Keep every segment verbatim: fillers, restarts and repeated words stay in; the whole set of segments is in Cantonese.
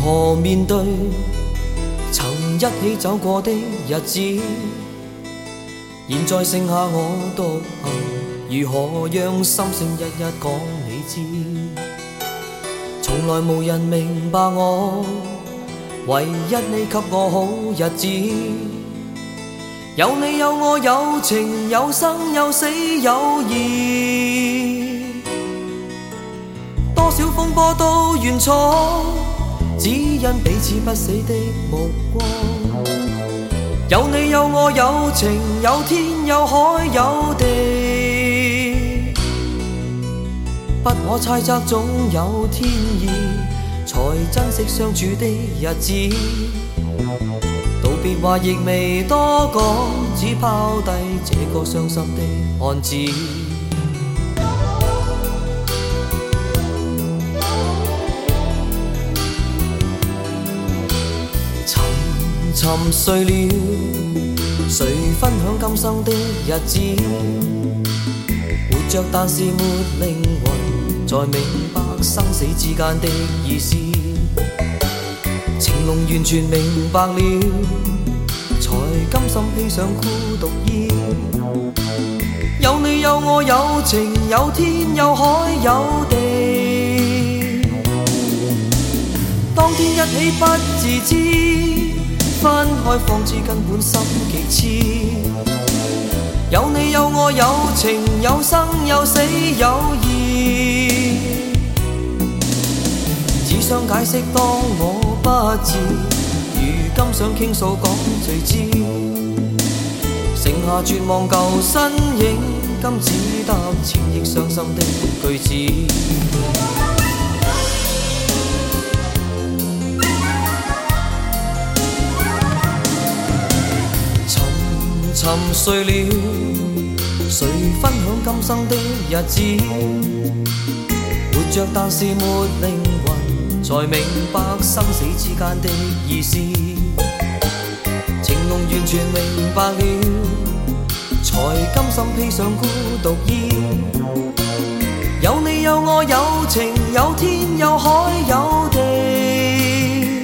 何面對曾一起走過的日子？現在剩下我獨行，如何讓心聲一一講你知？從來無人明白我，唯一你給我好日子。有你有我有情有生有死有義，多少風波都願闖，只因彼此不死的目光。有你有我有情有天有海有地，不可猜測總有天意，才珍惜相處的日子。道別話亦未多講，只拋低這個傷心的漢子。沉沉睡了，誰分享今生的日子？活着但是沒靈魂，才明白生死之間的意思。情濃完全明白了，才甘心披上孤獨衣。有你有我有情有天有海有地，當天一起不自知，分開方知根本心極痴。有你有我有情有生有死有義，只想解釋當我不智，如今想傾訴講誰知？剩下絕望舊身影，今只得千億傷心的句子。沉睡了，誰分享今生的日子？活着但是沒靈魂，才明白生死之間的意思。情濃完全明白了，才甘心披上孤獨衣。有你有我有情有天有海有地，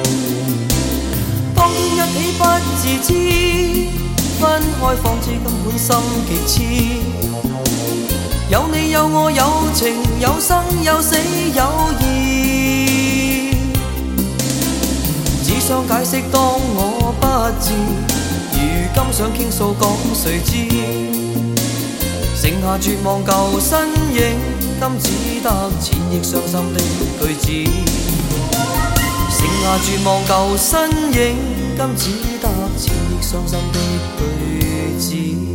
當天一起不自知，分開方知根本心極痴。有你有我有情有生有死有義，只想解釋當我不智，如今想傾訴講誰知？剩下絕望舊身影，今只得千億傷心的句子。剩下絕望舊身影，今只得千億傷心的句子。